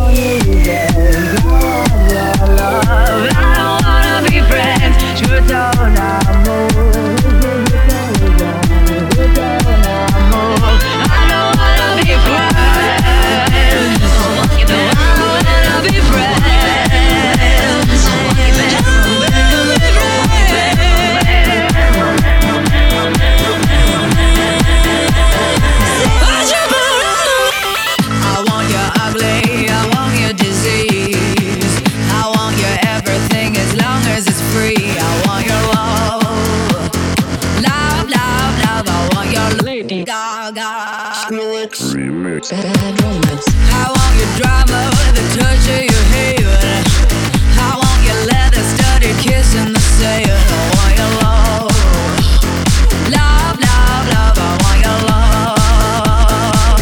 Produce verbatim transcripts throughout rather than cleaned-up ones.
Remix. Bad romance. I want your drama with the touch of your hair. I want your leather studded kiss in the sand. I want your love, love, love, love. I want your love.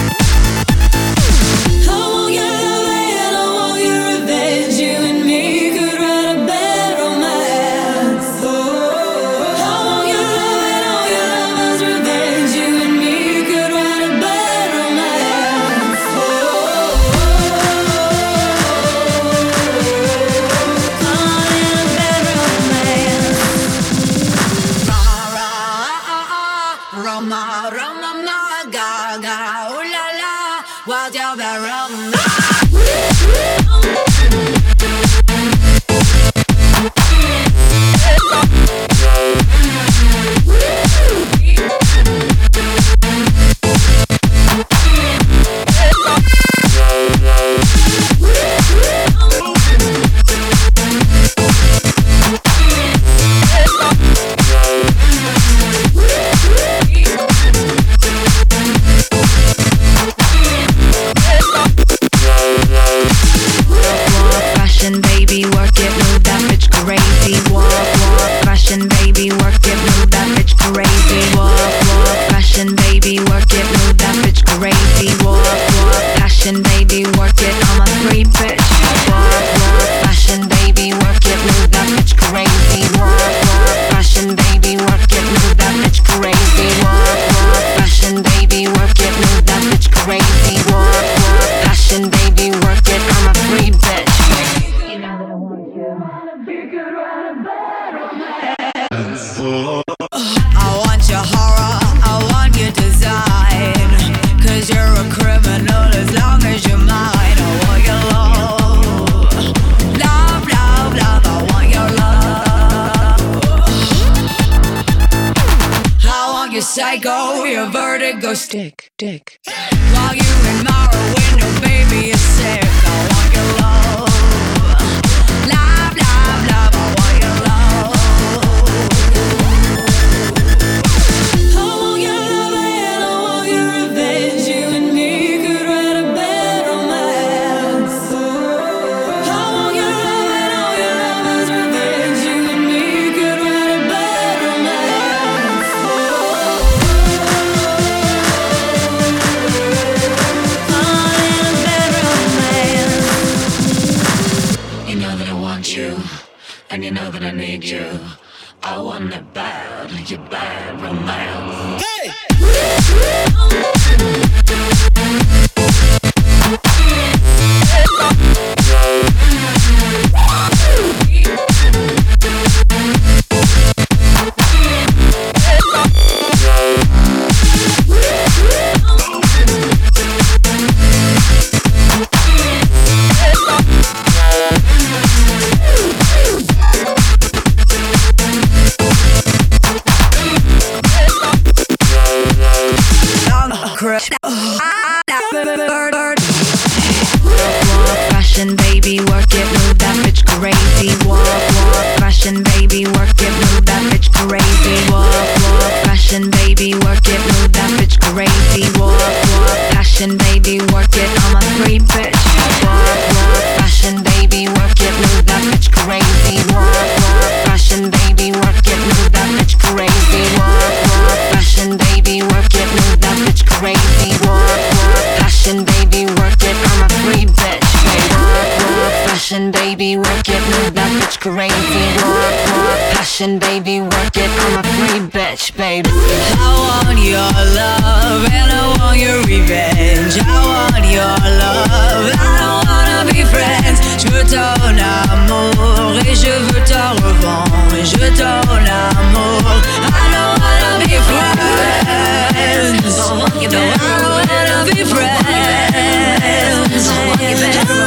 I want your love and I want your revenge. You and me could write a bad romance. I want your love and all your lovers' revenge. You and me could write a bad romance. Caught in a bad romance. Ra ra Roma Roma ma ga ga ooh la la. What's your bad romance? Fashion baby, work it, move that bitch crazy. Walk, walk, fashion baby, work it, move that bitch crazy. Walk, walk, fashion baby, work it, move that bitch crazy. Walk, walk, fashion baby, work it, I'm a free bitch. Walk, walk, fashion baby, work it, move that bitch crazy. Walk, walk, fashion baby, work it, move that bitch crazy. Walk, walk, fashion baby, work it, move that bitch crazy. Walk, walk, fashion baby, work it, I'm a free bitch. I want your horror, I want your design. Cause you're a criminal as long as you're mine. I want your love, love, love, love. I want your love. I want your psycho, your vertigo stick, dick. While you admire a window, baby, you're sick. I want your love, love, love, love. I want your love. I want your love and I want your revenge. You and me could write a bad romance. I want your love and all your lovers' revenge. You and me could write a bad romance. Caught in a bad romance. You know that I want you, and you know that I need you. I want it bad, your bad romance. Fashion baby, work it, move that bitch crazy. Walk, walk, fashion baby, work it, move that bitch crazy. Walk, walk, fashion baby, work it, move that bitch crazy. Walk, walk, fashion baby, work it, I'm a free bitch. Walk, walk, fashion baby, work it, move that bitch crazy. Walk, walk, fashion baby, work it, move that bitch crazy. Walk, walk, fashion baby, work it, move that bitch crazy. Walk, walk, fashion baby, work it, I'm a free bitch. Walk, walk, fashion baby, work it, move that bitch crazy. Walk, walk, passion baby, work it, I'm a free bitch, baby. I want your love and I want your revenge. I want your love, I don't want I don't wanna be friends. You better